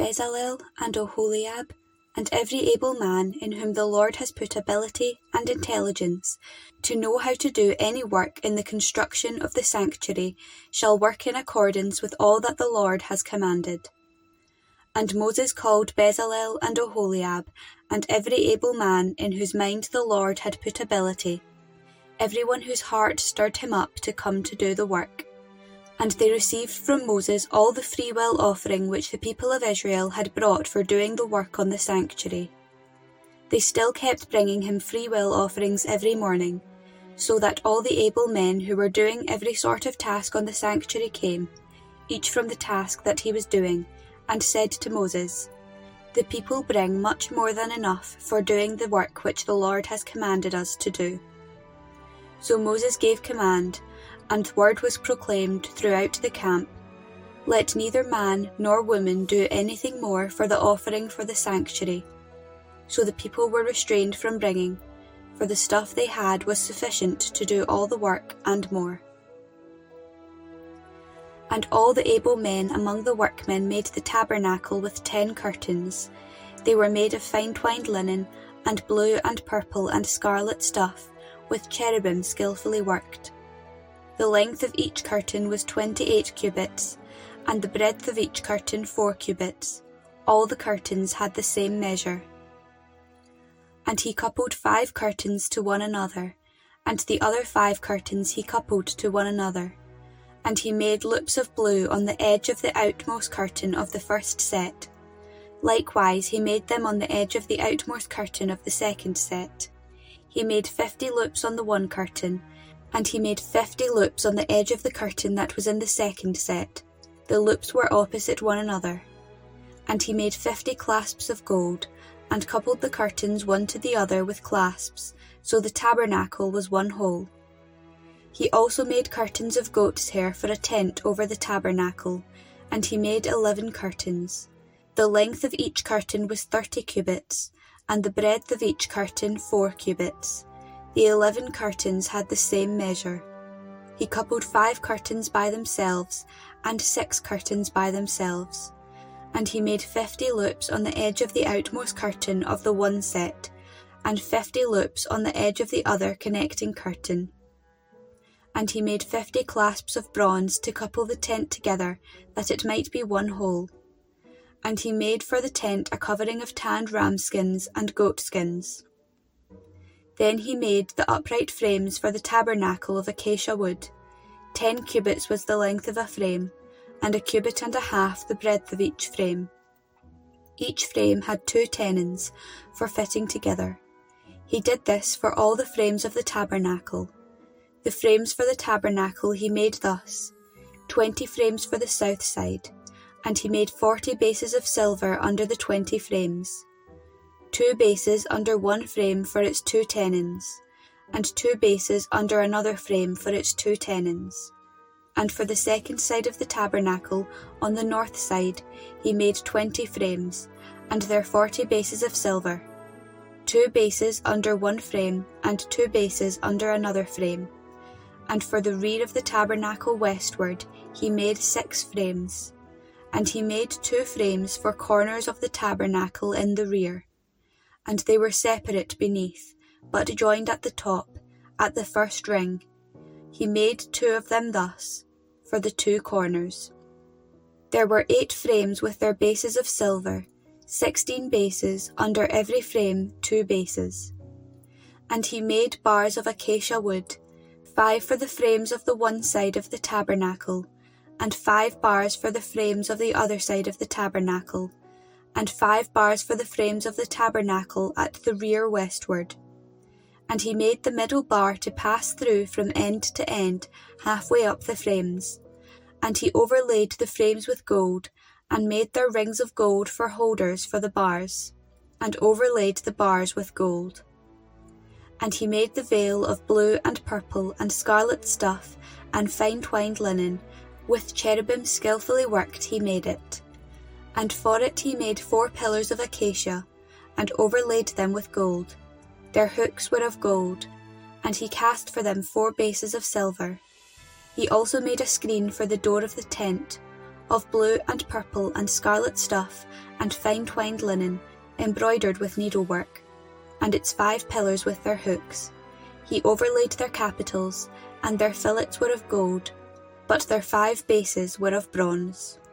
Bezalel and Oholiab, and every able man in whom the Lord has put ability and intelligence, to know how to do any work in the construction of the sanctuary, shall work in accordance with all that the Lord has commanded. And Moses called Bezalel and Oholiab, and every able man in whose mind the Lord had put ability, everyone whose heart stirred him up to come to do the work. And they received from Moses all the freewill offering which the people of Israel had brought for doing the work on the sanctuary. They still kept bringing him freewill offerings every morning, so that all the able men who were doing every sort of task on the sanctuary came, each from the task that he was doing, and said to Moses, "The people bring much more than enough for doing the work which the Lord has commanded us to do." So Moses gave command, and word was proclaimed throughout the camp, "Let neither man nor woman do anything more for the offering for the sanctuary." So the people were restrained from bringing, for the stuff they had was sufficient to do all the work and more. And all the able men among the workmen made the tabernacle with 10 curtains. They were made of fine twined linen, and blue and purple and scarlet stuff, with cherubim skillfully worked. The length of each curtain was 28 cubits, and the breadth of each curtain 4 cubits. All the curtains had the same measure. And he coupled 5 curtains to one another, and the other 5 curtains he coupled to one another. And he made loops of blue on the edge of the outmost curtain of the first set. Likewise he made them on the edge of the outmost curtain of the second set. He made 50 loops on the one curtain, and he made 50 loops on the edge of the curtain that was in the second set. The loops were opposite one another. And he made 50 clasps of gold, and coupled the curtains one to the other with clasps, so the tabernacle was one whole. He also made curtains of goat's hair for a tent over the tabernacle, and he made 11 curtains. The length of each curtain was 30 cubits, and the breadth of each curtain 4 cubits. The 11 curtains had the same measure. He coupled 5 curtains by themselves, and 6 curtains by themselves. And he made 50 loops on the edge of the outmost curtain of the one set, and 50 loops on the edge of the other connecting curtain. And he made 50 clasps of bronze to couple the tent together, that it might be one whole. And he made for the tent a covering of tanned ram skins and goat skins. Then he made the upright frames for the tabernacle of acacia wood. 10 cubits was the length of a frame, and 1.5 cubits the breadth of each frame. Each frame had 2 tenons for fitting together. He did this for all the frames of the tabernacle. The frames for the tabernacle he made thus: 20 frames for the south side, and he made 40 bases of silver under the 20 frames. 2 bases under one frame for its 2 tenons, and 2 bases under another frame for its 2 tenons. And for the second side of the tabernacle, on the north side, he made 20 frames, and their 40 bases of silver. 2 bases under one frame, and 2 bases under another frame. And for the rear of the tabernacle westward, he made 6 frames. And he made 2 frames for corners of the tabernacle in the rear. And they were separate beneath, but joined at the top, at the first ring. He made 2 of them thus, for the 2 corners. There were 8 frames with their bases of silver, 16 bases, under every frame 2 bases. And he made bars of acacia wood, 5 for the frames of the one side of the tabernacle, and 5 bars for the frames of the other side of the tabernacle, and 5 bars for the frames of the tabernacle at the rear westward. And he made the middle bar to pass through from end to end, halfway up the frames. And he overlaid the frames with gold, and made their rings of gold for holders for the bars, and overlaid the bars with gold. And he made the veil of blue and purple and scarlet stuff, and fine twined linen, with cherubim skillfully worked he made it. And for it he made 4 pillars of acacia, and overlaid them with gold. Their hooks were of gold, and he cast for them 4 bases of silver. He also made a screen for the door of the tent. of blue and purple and scarlet stuff and fine twined linen, embroidered with needlework, and its 5 pillars with their hooks. He overlaid their capitals, and their fillets were of gold, but their 5 bases were of bronze.